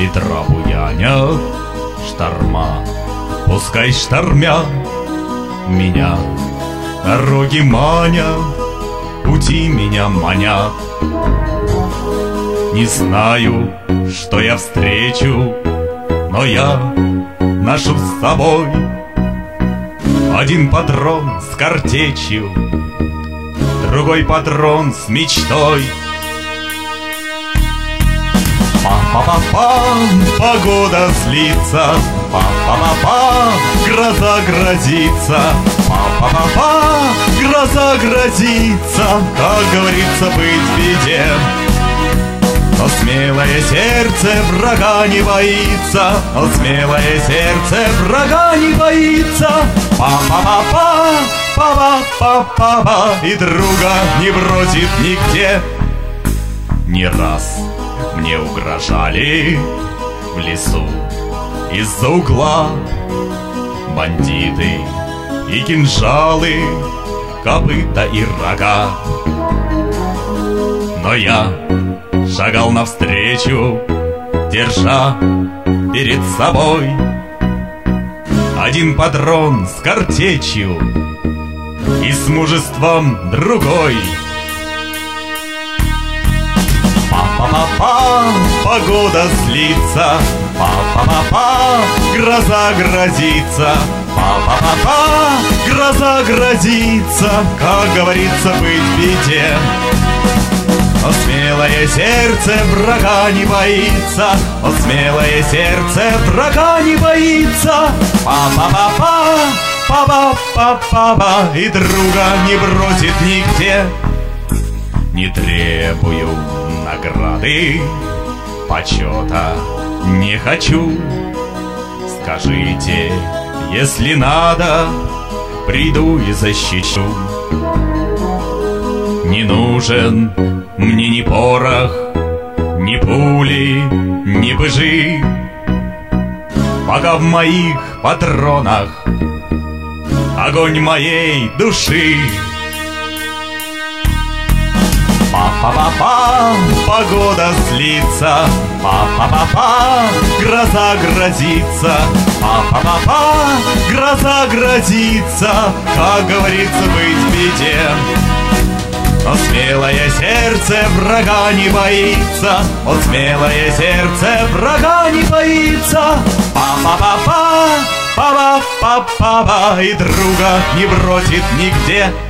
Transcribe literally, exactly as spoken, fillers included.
Ветра буянят, шторма, пускай штормят меня. Дороги манят, пути меня манят. Не знаю, что я встречу, но я ношу с собой один патрон с картечью, другой патрон с мечтой. Па-па-па-па, погода злится, па-па-па-па, гроза грозится, па-па-па-па, гроза грозится, как говорится, быть в беде. Но смелое сердце врага не боится, но смелое сердце врага не боится. Па-па-па-па, па-па-па-па-па, и друга не бросит нигде. Не раз мне угрожали в лесу из-за угла бандиты и кинжалы, копыта и рога. Но я шагал навстречу, держа перед собой один патрон с картечью и с мужеством другой. Па-па-па-па, погода злится, па-па-па-па, гроза грозится, па-па-па-па, гроза грозится, как говорится, быть в беде. Но смелое сердце врага не боится, но смелое сердце врага не боится. Па-па-па-па, па-па-па-па-па, и друга не бросит нигде. Не требую награды, почета не хочу. Скажите, если надо, приду и защищу. Не нужен мне ни порох, ни пули, ни пыжи, пока в моих патронах огонь моей души. Па-па-па-па, погода злится, па-па-па-па, гроза грозится, па-па-па-па, гроза грозится, как говорится, быть в беде. Но смелое сердце врага не боится, но смелое сердце врага не боится. Па-па-па-па, па-па-па-па-па, и друга не бросит нигде.